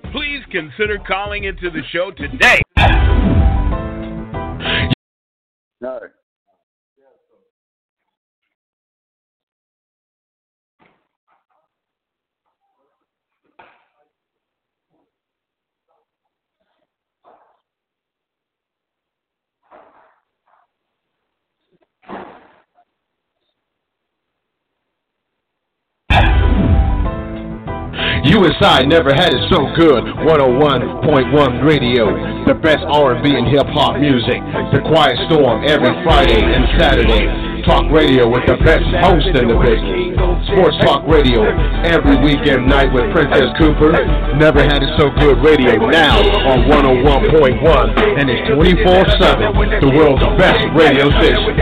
please consider calling into the show today. No. USI never had it so good. 101.1 Radio, the best R&B and hip-hop music. The Quiet Storm every Friday and Saturday. Talk radio with the best host in the business. Sports Talk Radio every weekend night with Princess Cooper. Never had it so good radio now on 101.1, and it's 24/7. The world's best radio station.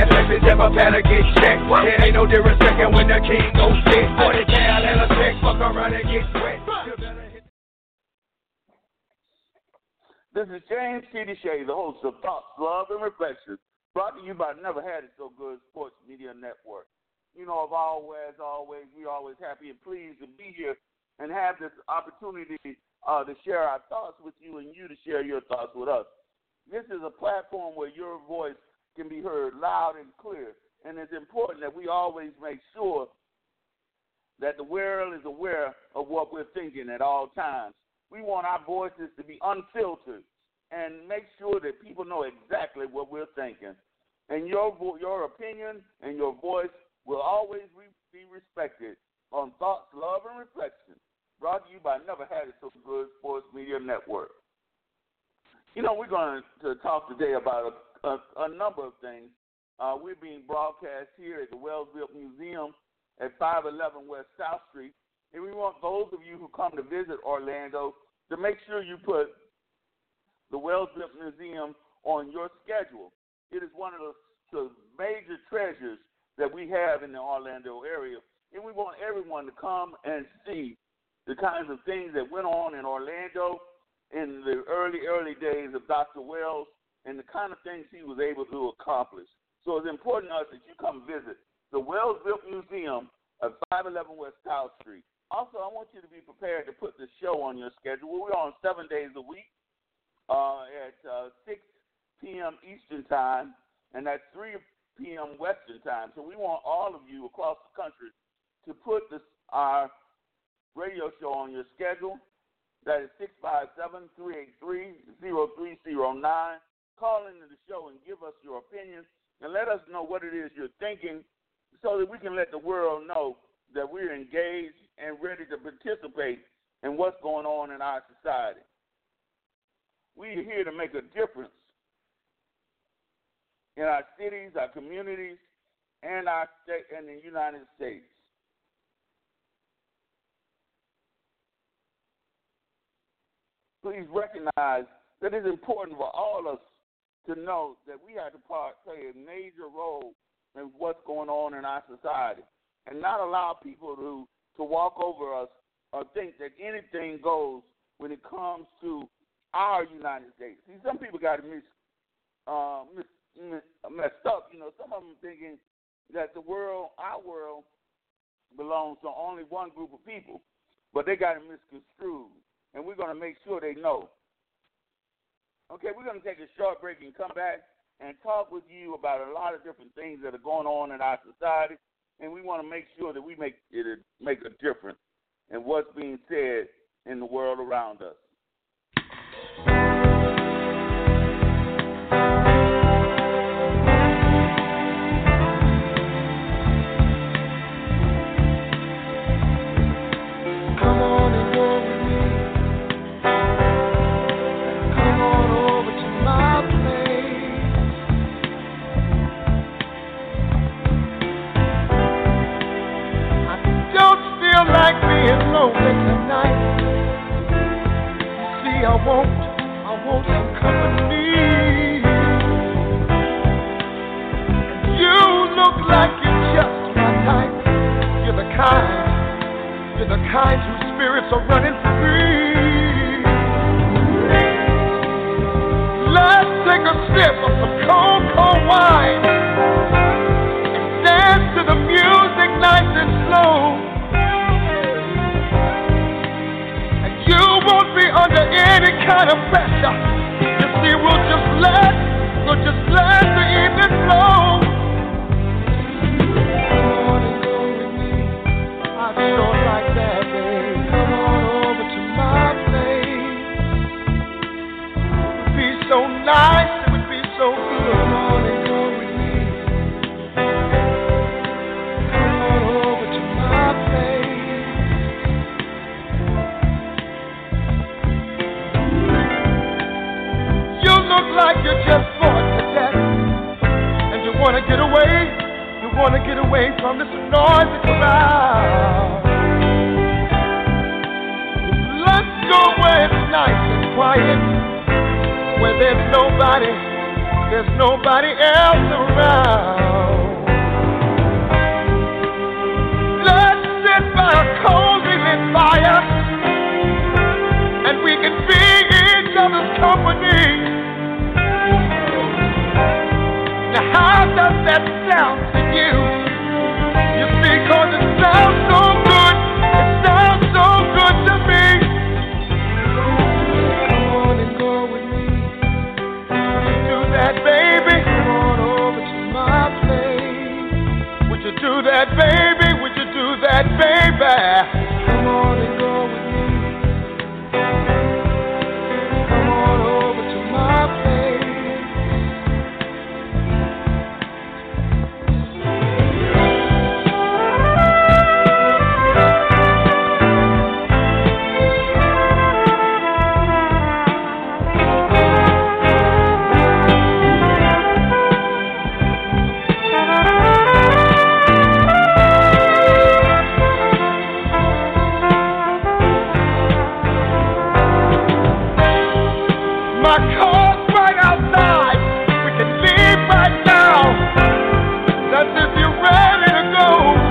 This is James T.D. Shea, the host of Thoughts, Love, and Reflections, brought to you by Never Had It So Good Sports Media Network. You know, as always, we're always happy and pleased to be here and have this opportunity to share our thoughts with you and you to share your thoughts with us. This is a platform where your voice can be heard loud and clear, and it's important that we always make sure that the world is aware of what we're thinking at all times. We want our voices to be unfiltered and make sure that people know exactly what we're thinking. And your opinion and your voice will always be respected on Thoughts, Love, and Reflection, brought to you by Never Had It So Good Sports Media Network. You know, we're going to talk today about a number of things. We're being broadcast here at the Wells-Built Museum at 511 West South Street. And we want those of you who come to visit Orlando to make sure you put the Wells-Built Museum on your schedule. It is one of the major treasures that we have in the Orlando area. And we want everyone to come and see the kinds of things that went on in Orlando in the early days of Dr. Wells and the kind of things he was able to accomplish. So it's important to us that you come visit the Wells-Built Museum at 511 West South Street. Also, I want you to be prepared to put the show on your schedule. We're on 7 days a week at 6 p.m. Eastern Time, and that's 3 p.m. Western Time. So we want all of you across the country to put our radio show on your schedule. That is 657-383-0309. Call into the show and give us your opinion and let us know what it is you're thinking so that we can let the world know that we're engaged and ready to participate in what's going on in our society. We're here to make a difference in our cities, our communities, and our state and the United States. Please recognize that it's important for all of us to know that we have to play a major role in what's going on in our society and not allow people to walk over us or think that anything goes when it comes to our United States. See, some people got it messed up. You know, some of them thinking that our world, belongs to only one group of people, but they got it misconstrued, and we're going to make sure they know. Okay, we're going to take a short break and come back and talk with you about a lot of different things that are going on in our society, and we want to make sure that we make a difference in what's being said in the world around us. I want some company. You look like you're just my type. You're the kind whose spirits are running free. Let's take a sip of some cold, cold wine and dance to the music nice and slow. And you won't be under kind of pressure. You see, we'll just let the evening flow. Come on and go with me. I sure like that, babe. Come on over to my place. It would be so nice. It would be so good. Come on and go with me. Come on over to my place. You look like you're just bored to death, and you want to get away. You want to get away from this noisy crowd. Let's go where it's nice and quiet, where there's nobody else around. Let's sit by a cozy lit fire, and we can be each other's company. Now how does that sound to you? You see, 'cause it sounds so good. It sounds so good to me. Come on and go with me. Would you do that, baby? Come on over to my place. Would you do that, baby? Would you do that, baby? Come on and go with me. Come on over to my place. My car's right outside. We can leave right now. That's if you're ready to go.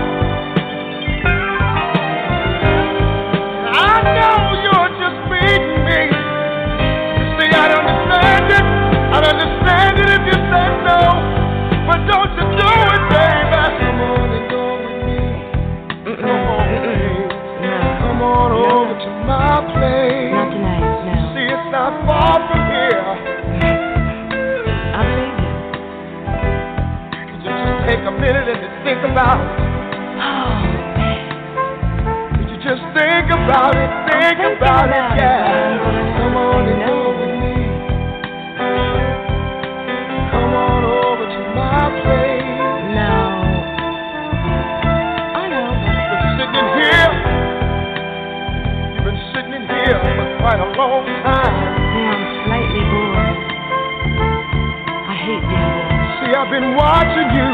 I know you're just meeting me. You see, I'd understand it. I'd understand it if you said no. But don't you do it, baby. Come on and go with me. Come on, baby. Come on over to my place. Not tonight, no. See, it's not far from here. I believe you. Could you just take a minute and just think about it? Oh, man. Could you just think about it? Think about it, yeah. Come on and go with me. Come on over to my place. No. I know. You've been sitting in here. You've been sitting in here for quite a long time. Yeah, I'm slightly bored. I hate being bored. See, I've been watching you.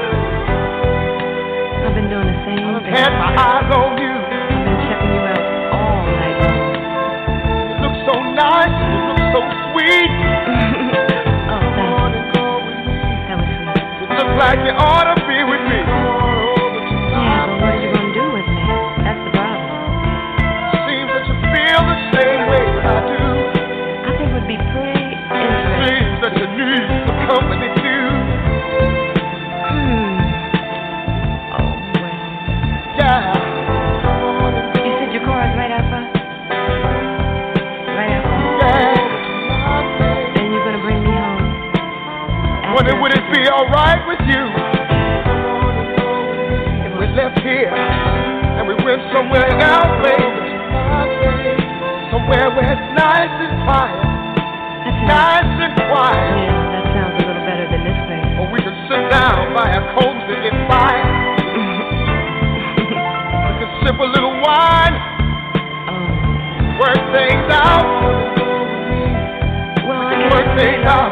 I've been doing the same I've thing. had my eyes on you. I've been checking you out all night long. You look so nice. You look so sweet. Oh, Come thanks. on and go with me. That was sweet. You look like you ought to be with me. Come on over to Yeah, but what are you going to do with me? That's the problem. Seems that you feel the same way I do. I think it would be pretty interesting. Seems that you need some company too. Oh, well. Yeah. Come on and go. You said your car is right out front? Right out front? Yeah. And you're going to bring me home? Wonder would it be alright with you? Come on and go with me. If we left here and we went somewhere else, baby. Somewhere where it's nice and quiet. Nice and quiet. Yeah, that sounds a little better than this place. Or we could sit down by a cozy lit fire. We could sip a little wine. Oh. Work things out. Well, I We guess work things out.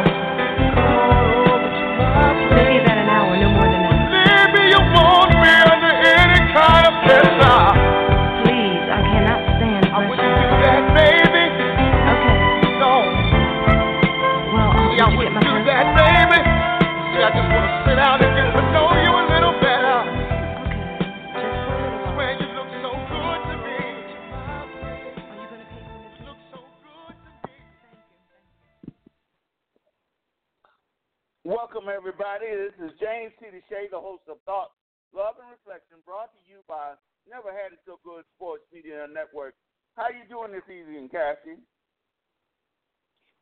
maybe about an hour, no more than that. Maybe you won't be under any kind of pressure. Please, I cannot stand I wouldn't pressure. do that, baby. Okay. No. Well, See, I did you get wouldn't my do purse? that, baby. See, I just want to sit down and get to know you a little better. Okay. Just for a little while. Swear you look so good to me. Are you going to pay for this? Look so good to me. Welcome, everybody. This is James T. Shea, the host of Thought, Love, and Reflection, brought to you by Never Had It So Good Sports Media Network. How you doing this evening, Cassie?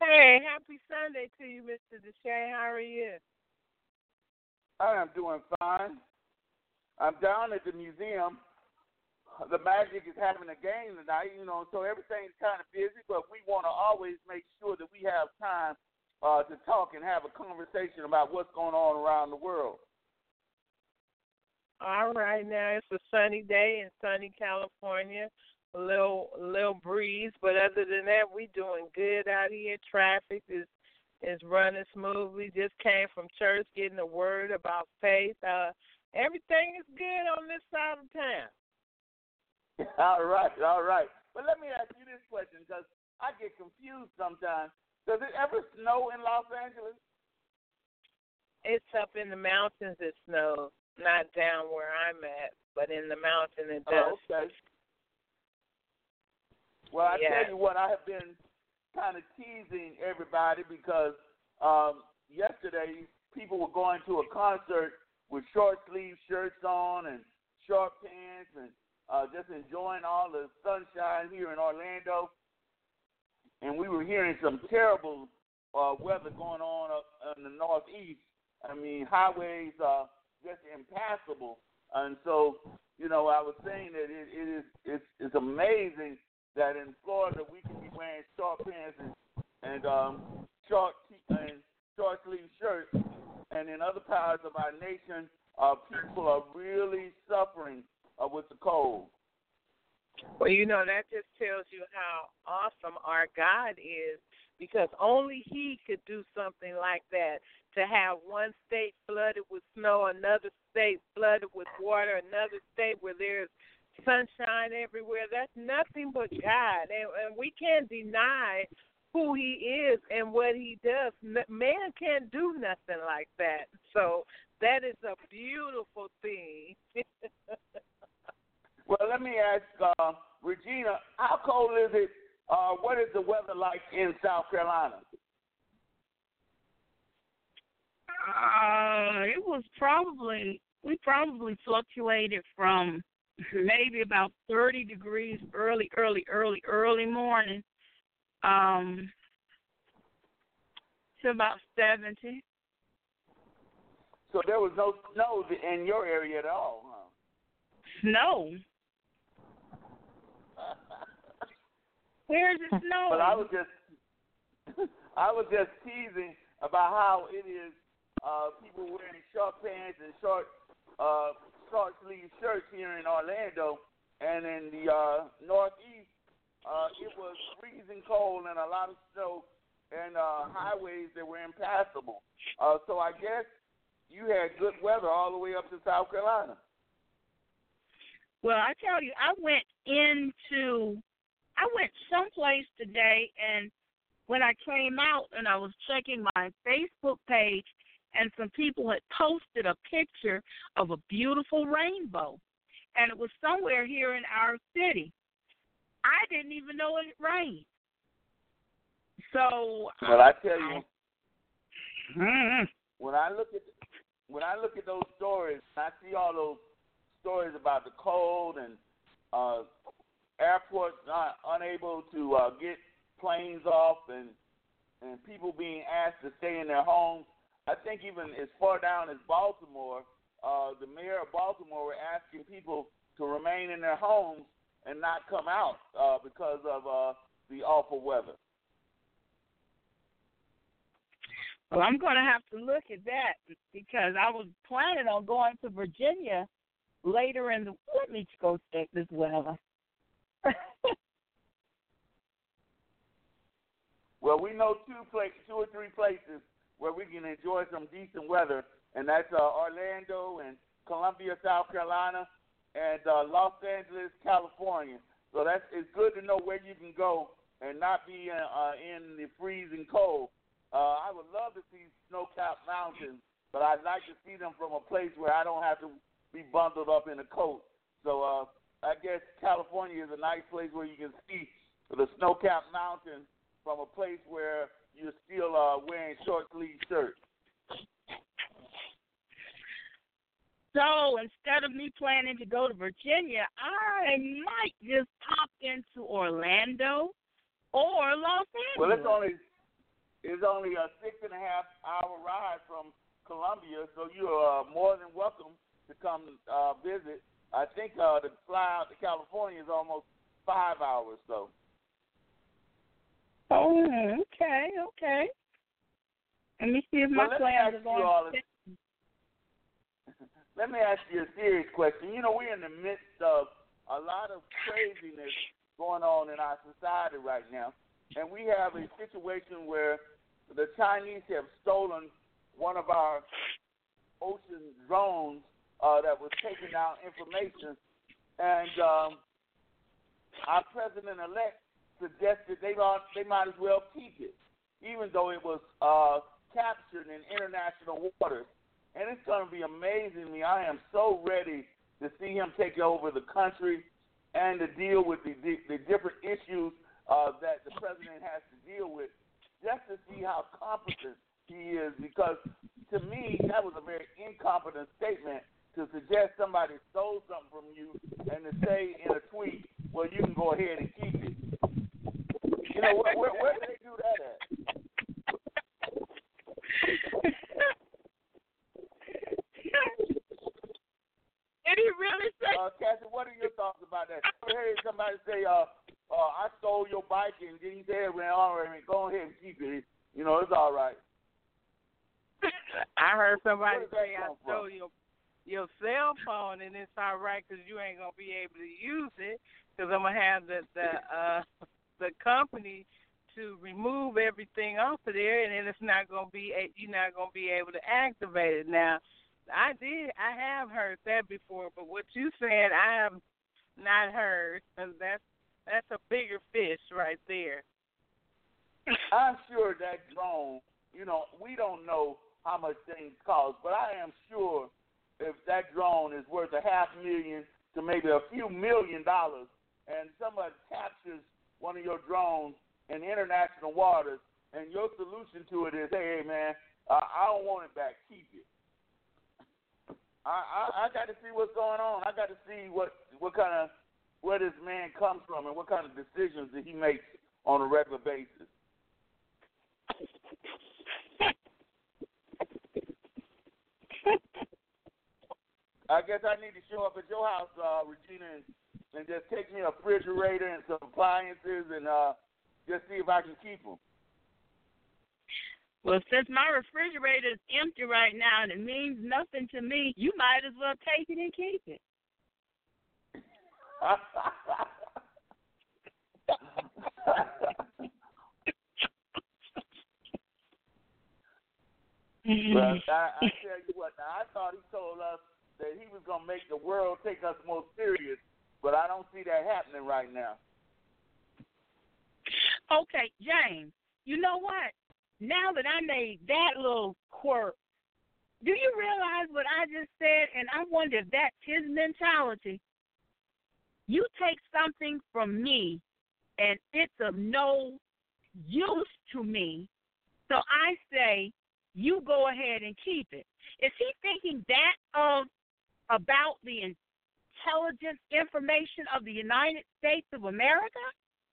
Hey, happy Sunday to you, Mr. Deshae. How are you? I am doing fine. I'm down at the museum. The Magic is having a game tonight, so everything's kind of busy, but we want to always make sure that we have time to talk and have a conversation about what's going on around the world. All right, now it's a sunny day in sunny California. A little breeze, but other than that, we doing good out here. Traffic is running smoothly. Just came from church, getting a word about faith. Everything is good on this side of town. All right. But let me ask you this question, because I get confused sometimes. Does it ever snow in Los Angeles? It's up in the mountains. It snows, not down where I'm at, but in the mountain it does. Oh, okay. Well, I tell you what, I have been kind of teasing everybody because yesterday people were going to a concert with short sleeve shirts on and short pants and just enjoying all the sunshine here in Orlando. And we were hearing some terrible weather going on up in the Northeast. I mean, highways are just impassable. And so, I was saying that it's amazing that in Florida we can be wearing short pants and short sleeve shirts, and in other parts of our nation, people are really suffering with the cold. Well, that just tells you how awesome our God is, because only He could do something like that, to have one state flooded with snow, another state flooded with water, another state where there's sunshine everywhere. That's nothing but God, and we can't deny who He is and what He does. Man can't do nothing like that. So that is a beautiful thing. Well, let me ask Regina, how cold is it? What is the weather like in South Carolina? We probably fluctuated from maybe about 30 degrees early morning to about 70. So there was no snow in your area at all, huh? Snow? Where's it snowing? But I was just teasing about how it is people wearing short pants and short sleeve shirts here in Orlando, and in the Northeast, it was freezing cold and a lot of snow and highways that were impassable. So I guess you had good weather all the way up to South Carolina. Well, I tell you, I went someplace today, and when I came out and I was checking my Facebook page, and some people had posted a picture of a beautiful rainbow, and it was somewhere here in our city. I didn't even know it rained. So, well, I tell you, when I look at those stories, I see all those stories about the cold and airports not unable to get planes off, and people being asked to stay in their homes. I think even as far down as Baltimore, the mayor of Baltimore were asking people to remain in their homes and not come out because of the awful weather. Well, I'm going to have to look at that, because I was planning on going to Virginia later in the. Let me go check this weather. Well, we know two or three places where we can enjoy some decent weather, and that's Orlando and Columbia, South Carolina, and Los Angeles, California. So it's good to know where you can go and not be in the freezing cold. I would love to see snow-capped mountains, but I'd like to see them from a place where I don't have to be bundled up in a coat. So I guess California is a nice place where you can see the snow-capped mountains from a place where you're still wearing short-sleeve shirts. So instead of me planning to go to Virginia, I might just pop into Orlando or Los Angeles. Well, is only a 6.5-hour ride from Columbia, so you're more than welcome to come visit. I think the fly out to California is almost 5 hours, though. Oh, okay. Let me see if my plans are going. Let me ask you a serious question. You know, we're in the midst of a lot of craziness going on in our society right now, and we have a situation where the Chinese have stolen one of our ocean drones that was taking down information, and our president-elect suggested they might as well keep it, even though it was captured in international waters. And it's going to be amazing to me. I am so ready to see him take over the country and to deal with the different issues that the president has to deal with, just to see how competent he is. Because to me, that was a very incompetent statement to suggest somebody stole something from you and to say in a tweet, well, you can go ahead and keep it. You know, where did they do that at? Did he really say? Cassie, what are your thoughts about that? I heard somebody say, I stole your bike, and then he said, well, all right, go ahead and keep it. You know, it's all right. I heard somebody say, I stole your cell phone, and it's all right because you ain't going to be able to use it because I'm going to have the company to remove everything off of there, and then it's not going to be, you're not going to be able to activate it. Now, I have heard that before, but what you said, I have not heard, and that's a bigger fish right there. I'm sure that drone, you know, we don't know how much things cost, but I am sure if that drone is worth $500,000 to maybe a few $1 million, and somebody captures one of your drones in international waters, and your solution to it is, hey, man, I don't want it back, keep it. I got to see what's going on. I got to see where this man comes from and what kind of decisions that he makes on a regular basis. I guess I need to show up at your house, Regina, and just take me a refrigerator and some appliances and just see if I can keep them. Well, since my refrigerator is empty right now and it means nothing to me, you might as well take it and keep it. Well, I tell you what, now, I thought he told us that he was going to make the world take us more serious, but I don't see that happening right now. Okay, James, you know what? Now that I made that little quirk, do you realize what I just said? And I wonder if that's his mentality. You take something from me, and it's of no use to me, so I say, you go ahead and keep it. Is he thinking that about the intelligence information of the United States of America?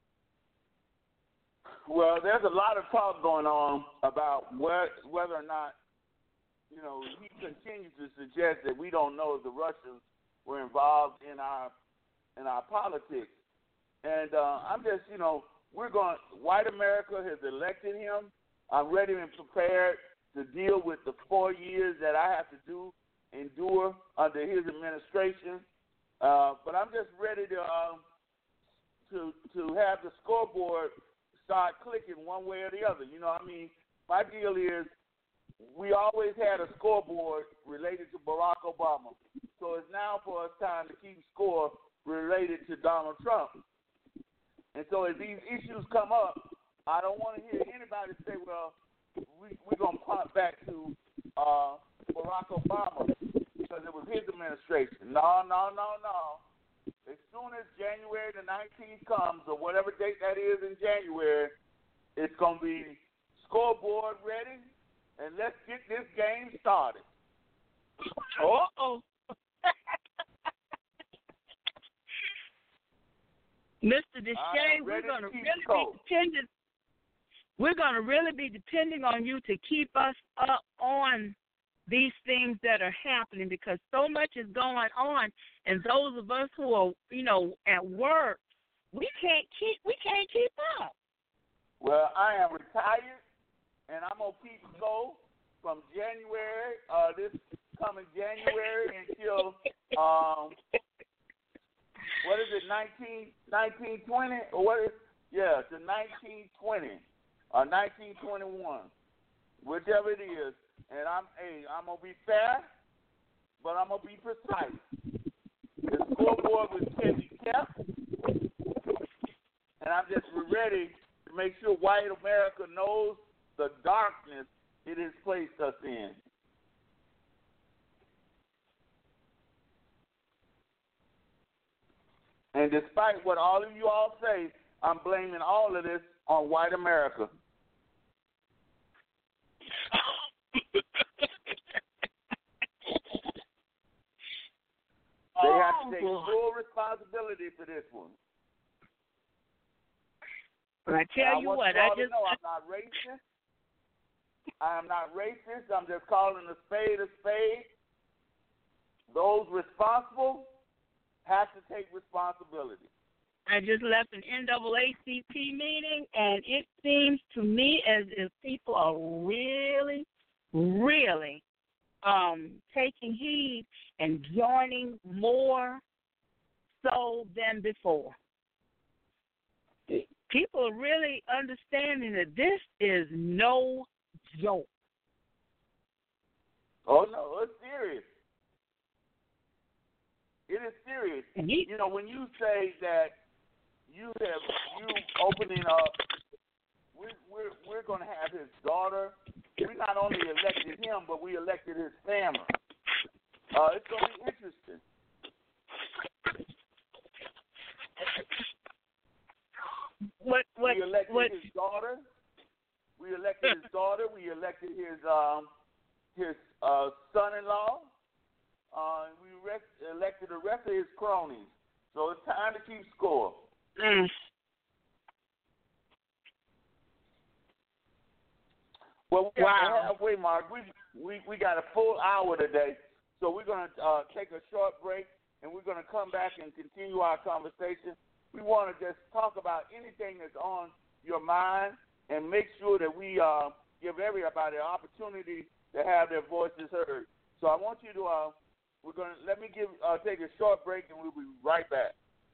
Well, there's a lot of talk going on about whether or not, you know, he continues to suggest that we don't know if the Russians were involved in our politics. And I'm just, you know, white America has elected him. I'm ready and prepared to deal with the 4 years that I have to endure under his administration. But I'm just ready to have the scoreboard start clicking one way or the other. You know, I mean, my deal is we always had a scoreboard related to Barack Obama. So it's now for us time to keep score related to Donald Trump. And so as these issues come up, I don't want to hear anybody say, well, we're going to pop back to Barack Obama because it was his administration. No. As soon as January the 19th comes, or whatever date that is in January, it's going to be scoreboard ready, and let's get this game started. Uh-oh. Mr. Deshae, we're going to really be dependent. we're going to really be depending on you to keep us up on these things that are happening, because so much is going on, and those of us who are, at work, we can't keep up. Well, I am retired, and I'm gonna keep go from January, this coming January until what is it, 1920 or what is? Yeah, to 1920 or 1921, whichever it is. And I'm gonna be fair, but I'm gonna be precise. The scoreboard can be kept, and I'm just ready to make sure white America knows the darkness it has placed us in. And despite what all of you all say, I'm blaming all of this on white America. They have to take full responsibility for this one. But I tell you what, I'm not racist. I am not racist. I'm just calling a spade a spade. Those responsible have to take responsibility. I just left an NAACP meeting, and it seems to me as if people are really, really taking heed and joining more so than before. People are really understanding that this is no joke. Oh, no, it's serious. It is serious. When you say that you opening up, we're going to have his daughter. We not only elected him, but we elected his family. It's going to be interesting. We elected his daughter. We elected his daughter. We elected his son-in-law. We elected the rest of his cronies. So it's time to keep score. Well, we're at the halfway mark. We got a full hour today, so we're going to take a short break, and we're going to come back and continue our conversation. We want to just talk about anything that's on your mind and make sure that we give everybody an opportunity to have their voices heard. So I want you to let me take a short break, and we'll be right back.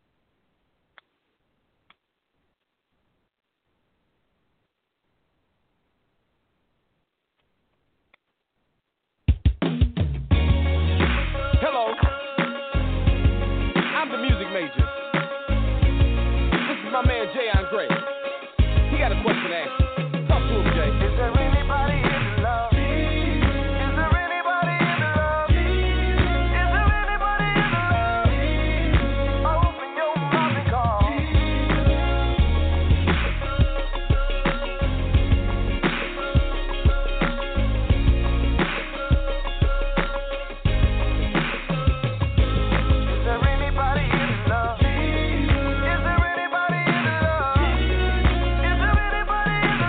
Hello, I'm the music major. This is my man Jay Andre. He got a question to ask you. Talk to him, Jay. Is there anybody in love? Is there anybody in love? Is there anybody in love? Open your mouth and call. Is there anybody in love? Is there anybody in love? Is there anybody in love?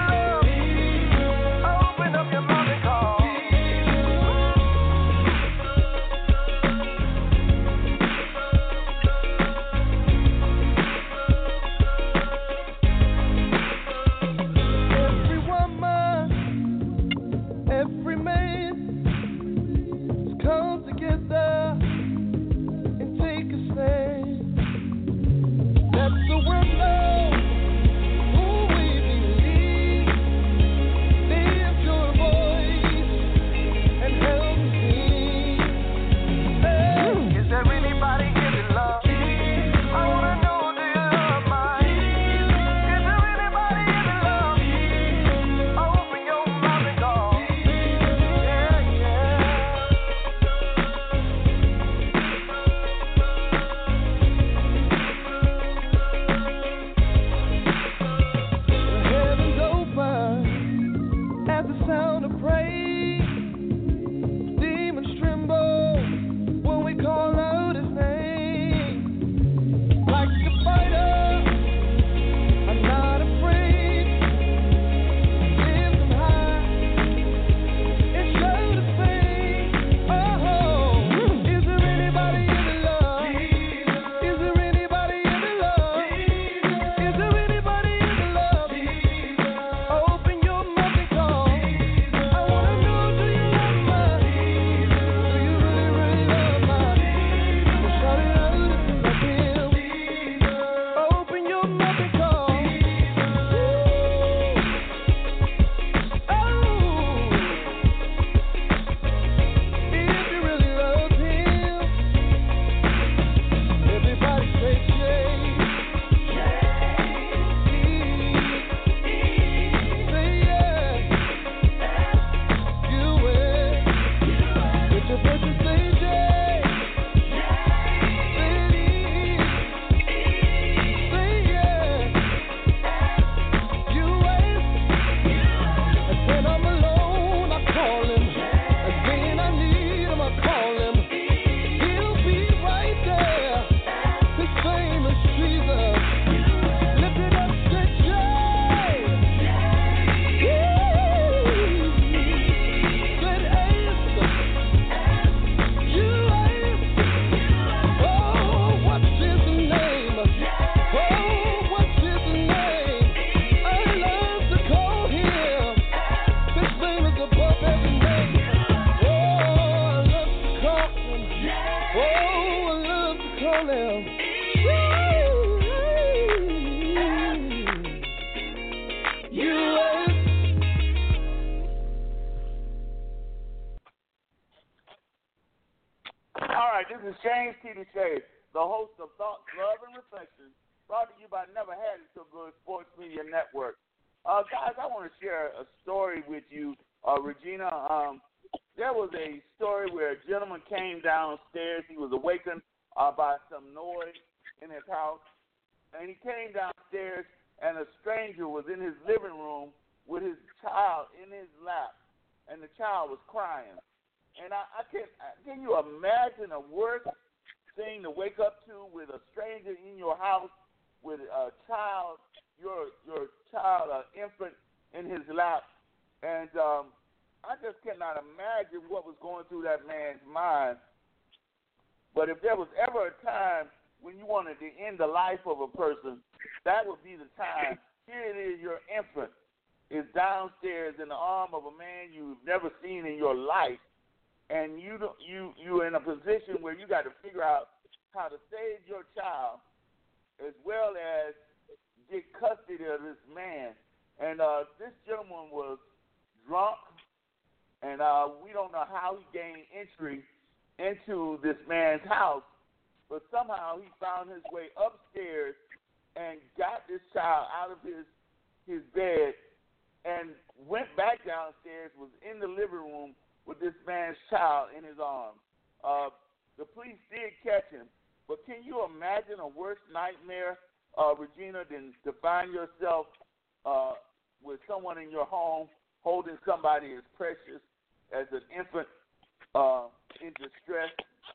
is James T. Shea, the host of Thoughts, Love, and Reflections, brought to you by Never Had It So Good Sports Media Network. Guys, I want to share a story with you, Regina. There was a story where a gentleman came downstairs. He was awakened by some noise in his house, and he came downstairs, and a stranger was in his living room with his child in his lap, and the child was crying. And can you imagine a worse thing to wake up to with a stranger in your house with a child, your child, an infant in his lap? And I just cannot imagine what was going through that man's mind. But if there was ever a time when you wanted to end the life of a person, that would be the time. Here it is, your infant is downstairs in the arm of a man you've never seen in your life, and you're in a position where you got to figure out how to save your child as well as get custody of this man. And this gentleman was drunk, and we don't know how he gained entry into this man's house, but somehow he found his way upstairs and got this child out of his bed and went back downstairs, was in the living room with this man's child in his arms. The police did catch him, but can you imagine a worse nightmare, Regina, than to find yourself with someone in your home holding somebody as precious as an infant in distress?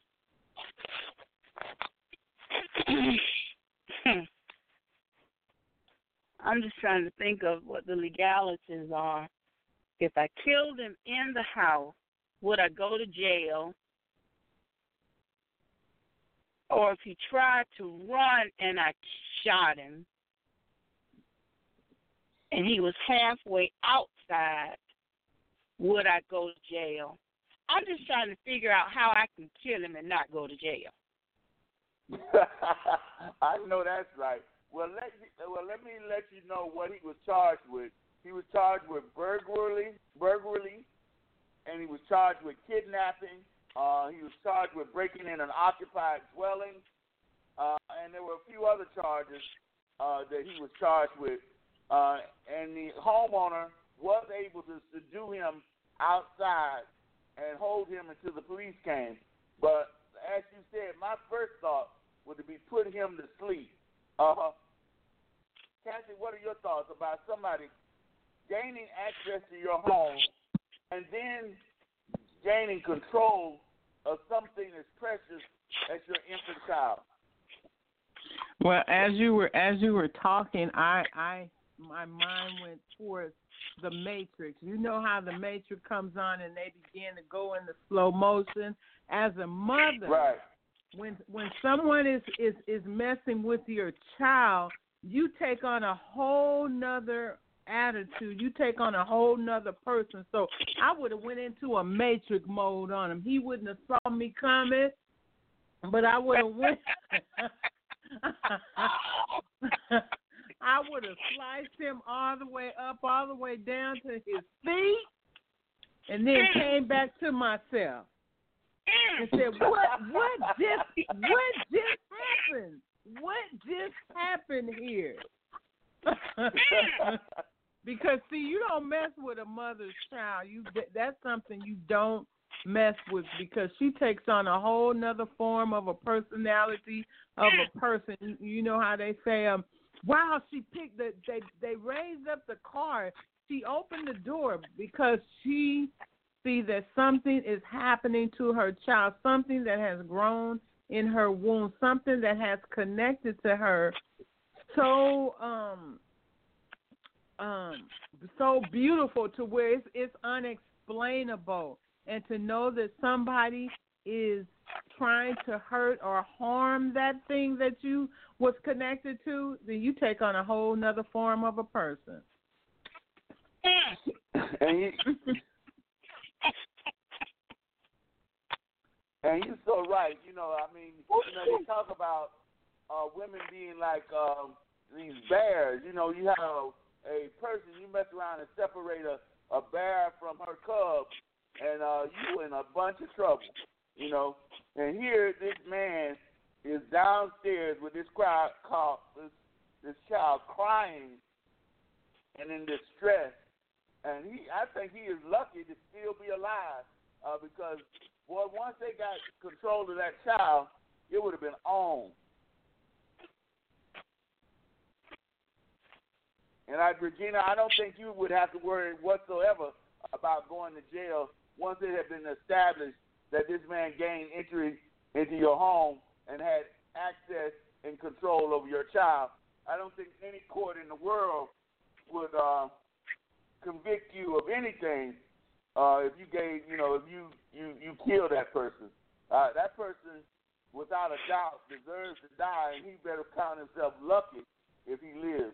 I'm just trying to think of what the legalities are. If I killed him in the house, would I go to jail? Or if he tried to run and I shot him and he was halfway outside, would I go to jail? I'm just trying to figure out how I can kill him and not go to jail. I know that's right. Well, let me let you know what he was charged with. He was charged with burglary, and he was charged with kidnapping. He was charged with breaking in an occupied dwelling, and there were a few other charges that he was charged with. And the homeowner was able to subdue him outside and hold him until the police came. But as you said, my first thought would be put him to sleep. Cassie, what are your thoughts about somebody gaining access to your home and then gaining control of something as precious as your infant child? Well, as you were talking, my mind went towards the Matrix. You know how the Matrix comes on and they begin to go into slow motion. As a mother, right. When someone is messing with your child, you take on a whole nother attitude. You take on a whole nother person. So I would have went into a Matrix mode on him. He wouldn't have saw me coming, but I would have went. I would have sliced him all the way up, all the way down to his feet, and then came back to myself and said, "What just happened? What just happened here?" Because see, you don't mess with a mother's child. That's something you don't mess with, because she takes on a whole nother form of a personality of a person. You know how they say, wow, she picked they raised up the car. She opened the door because she sees that something is happening to her child, something that has grown in her womb, something that has connected to her so beautiful to where it's unexplainable. And to know that somebody is trying to hurt or harm that thing that you was connected to, then you take on a whole nother form of a person. And you're so right. You know, I mean, they talk about women being like these bears. You know, you have a person, you mess around and separate a bear from her cub, and you in a bunch of trouble, you know. And here, this man is downstairs with this child crying and in distress. And I think he is lucky to still be alive because, boy, once they got control of that child, it would have been on. And Regina, I don't think you would have to worry whatsoever about going to jail once it had been established that this man gained entry into your home and had access and control over your child. I don't think any court in the world would convict you of anything if you gave, if you killed that person. That person, without a doubt, deserves to die, and he better count himself lucky if he lives.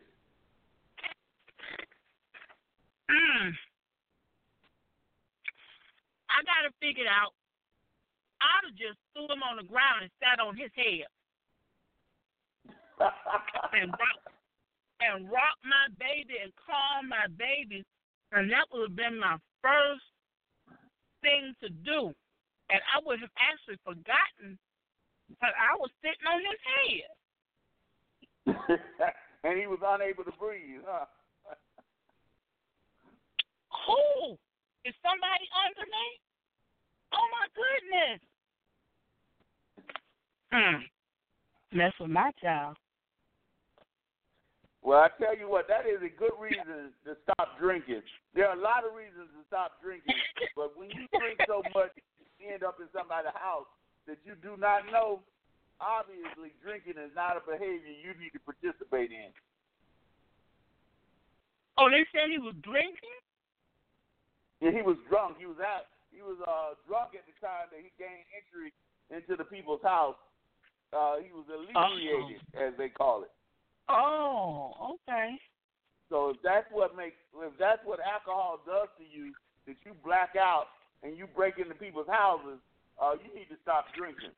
I got to figure it out. I'd have just threw him on the ground and sat on his head. and rock my baby and calm my baby, and that would have been my first thing to do. And I would have actually forgotten that I was sitting on his head. And he was unable to breathe, huh? Who? Is somebody under me? Oh, my goodness. Mess with my child. Well, I tell you what, that is a good reason to stop drinking. There are a lot of reasons to stop drinking, but when you drink so much, you end up in somebody's house that you do not know, obviously drinking is not a behavior you need to participate in. Oh, they said he was drinking? Yeah, he was drunk. He was drunk at the time that he gained entry into the people's house. He was inebriated, as they call it. Oh, okay. So if that's what alcohol does to you, that you black out and you break into people's houses, you need to stop drinking.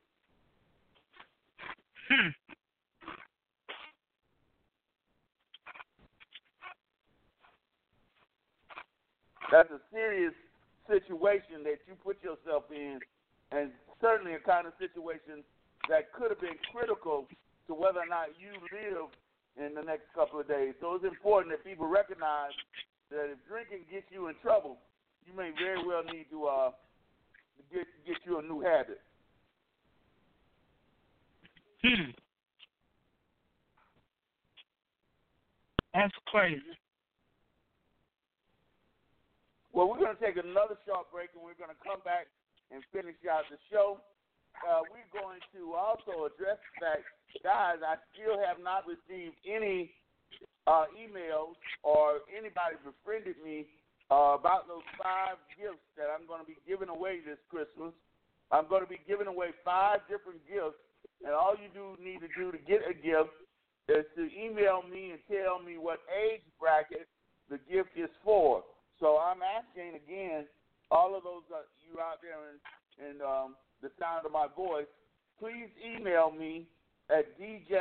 That's a serious situation that you put yourself in, and certainly a kind of situation that could have been critical to whether or not you live in the next couple of days. So it's important that people recognize that if drinking gets you in trouble, you may very well need to get you a new habit. That's crazy. Well, we're going to take another short break, and we're going to come back and finish out the show. We're going to also address the fact, guys, I still have not received any emails or anybody befriended me about those 5 gifts that I'm going to be giving away this Christmas. I'm going to be giving away 5 different gifts, and all you need to do to get a gift is to email me and tell me what age bracket the gift is for. So I'm asking again, all of those you out there in the sound of my voice, please email me at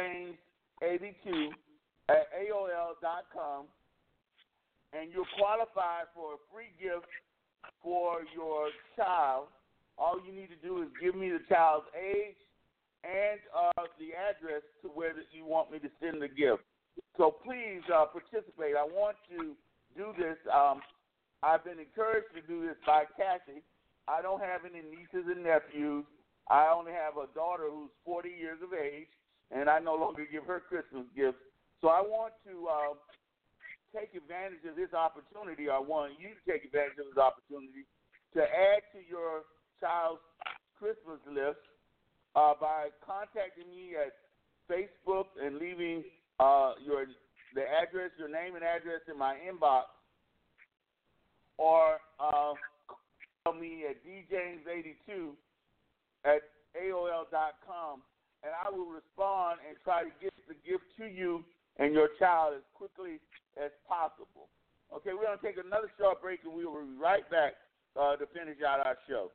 djames82@aol.com, and you're qualified for a free gift for your child. All you need to do is give me the child's age and the address to where you want me to send the gift. So please participate. I want to do this. I've been encouraged to do this by Cassie. I don't have any nieces and nephews. I only have a daughter who's 40 years of age, and I no longer give her Christmas gifts. So I want to take advantage of this opportunity. I want you to take advantage of this opportunity to add to your child's Christmas list by contacting me at Facebook and leaving your name and address in my inbox, or call me at djames82@aol.com, and I will respond and try to get the gift to you and your child as quickly as possible. Okay, we're going to take another short break, and we will be right back to finish out our show.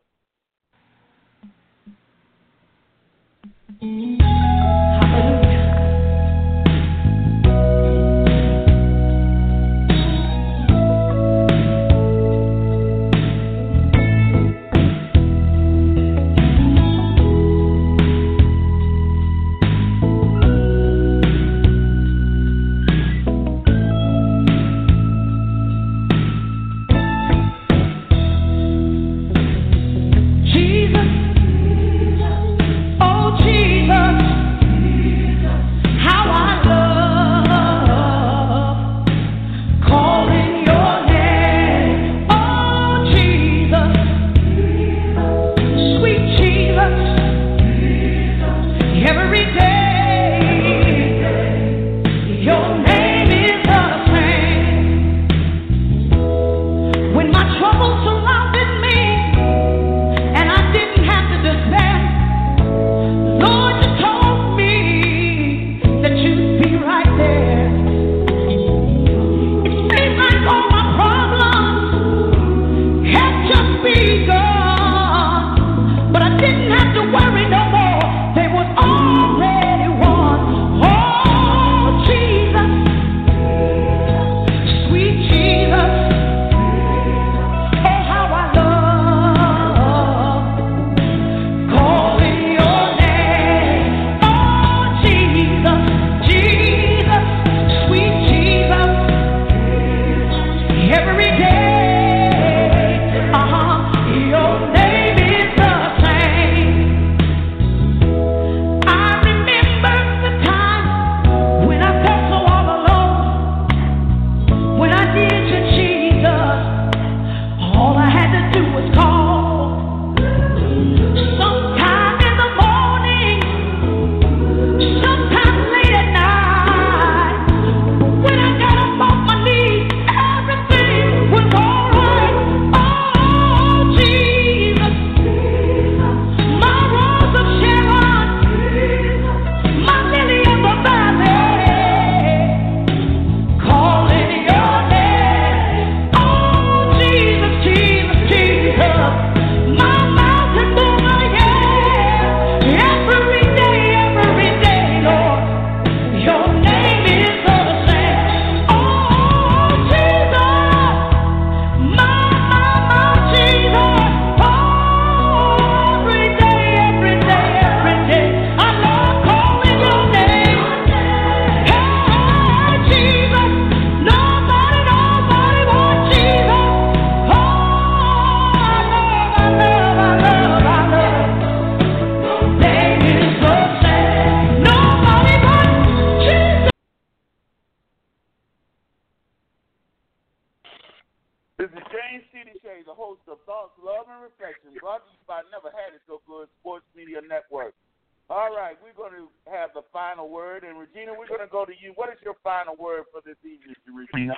This is James C.D. Shea, the host of Thoughts, Love, and Reflection, brought to you by Never Had It So Good Sports Media Network. All right, we're going to have the final word. And, Regina, we're going to go to you. What is your final word for this evening, Regina?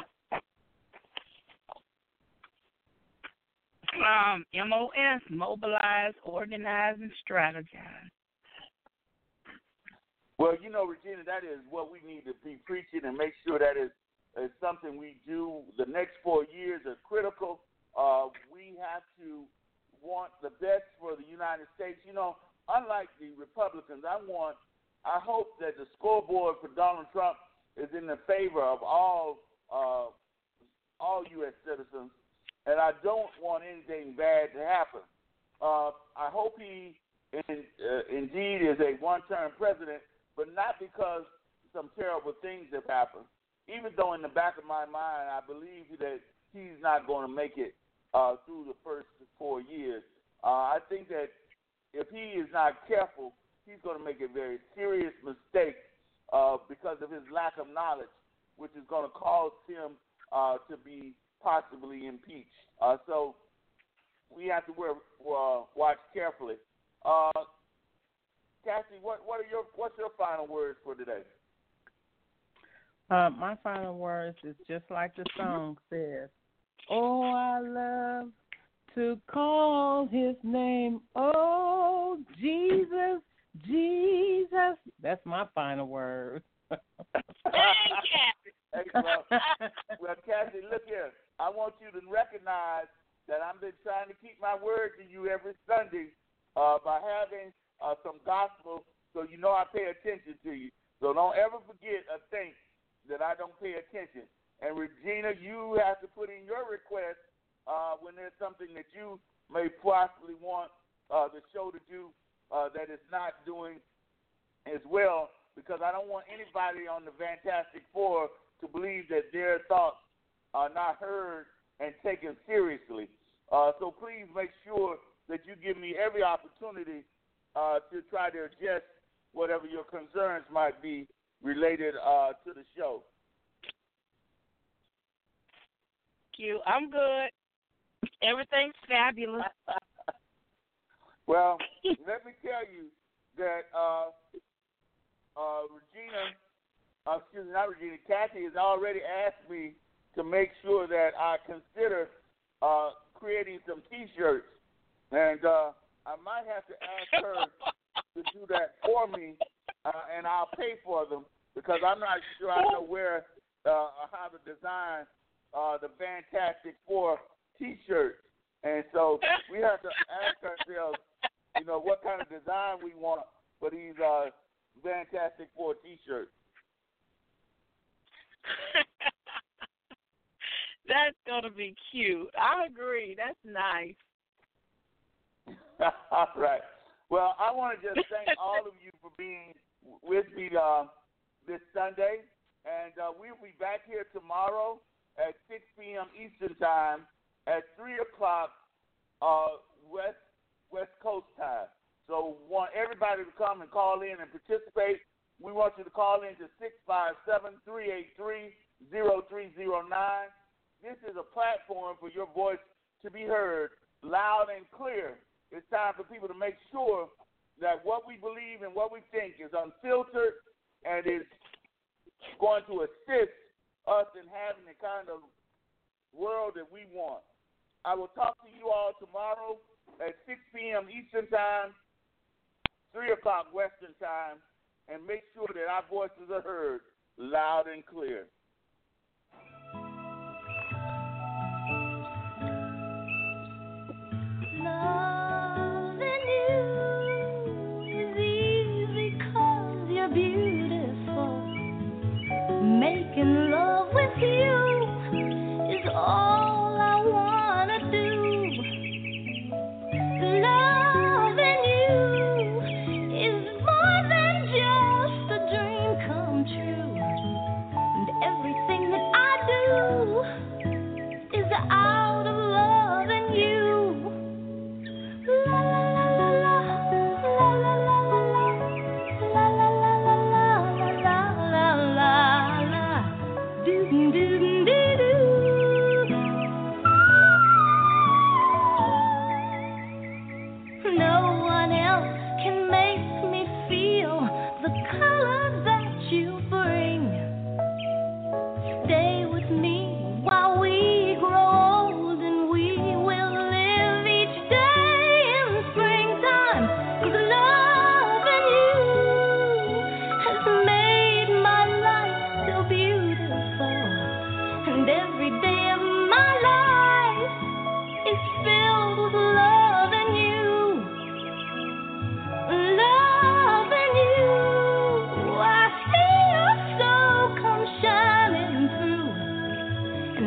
MOS, mobilize, organize, and strategize. Well, you know, Regina, that is what we need to be preaching and make sure that is something we do. The next 4 years are critical. We have to want the best for the United States. You know, unlike the Republicans, I hope that the scoreboard for Donald Trump is in the favor of all U.S. citizens, and I don't want anything bad to happen. I hope he indeed is a one-term president, but not because some terrible things have happened. Even though in the back of my mind I believe that he's not going to make it through the first 4 years. I think that if he is not careful, he's going to make a very serious mistake because of his lack of knowledge, which is going to cause him to be possibly impeached. So we have to watch carefully. Cassie, what's your final words for today? My final words is just like the song says. Oh, I love to call his name. Oh, Jesus, Jesus. That's my final word. Hey, well, Cassie, look here. I want you to recognize that I've been trying to keep my word to you every Sunday by having some gospel, so you know I pay attention to you. So don't ever forget or think that I don't pay attention. And Regina, you have to put in your request when there's something that you may possibly want the show to do that is not doing as well, because I don't want anybody on the Fantastic Four to believe that their thoughts are not heard and taken seriously. So please make sure that you give me every opportunity to try to adjust whatever your concerns might be related to the show. Thank you. I'm good. Everything's fabulous. Well, let me tell you that Kathy has already asked me to make sure that I consider creating some T-shirts, and I might have to ask her to do that for me, and I'll pay for them because I'm not sure I know where how to design the Fantastic Four T-shirts, and so we have to ask ourselves, you know, what kind of design we want for these Fantastic Four T-shirts. That's going to be cute. I agree. That's nice. All right. Well, I want to just thank all of you for being with me this Sunday. And we'll be back here tomorrow at 6 p.m. Eastern Time at 3 o'clock West Coast time. So we want everybody to come and call in and participate. We want you to call in to 657-383-0309. This is a platform for your voice to be heard loud and clear. It's time for people to make sure that what we believe and what we think is unfiltered and is going to assist us in having the kind of world that we want. I will talk to you all tomorrow at 6 p.m. Eastern Time, 3 o'clock Western Time, and make sure that our voices are heard loud and clear. Loving you is easy 'cause you're beautiful. Making love with you is all I wanna do. Loving you is more than just a dream come true. And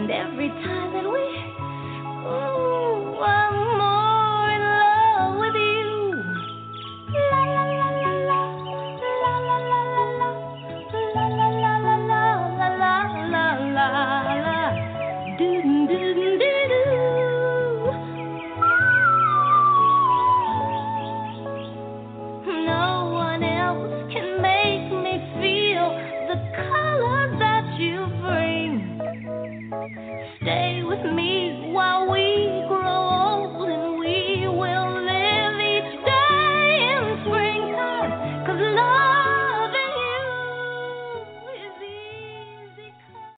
And every time that we, ooh,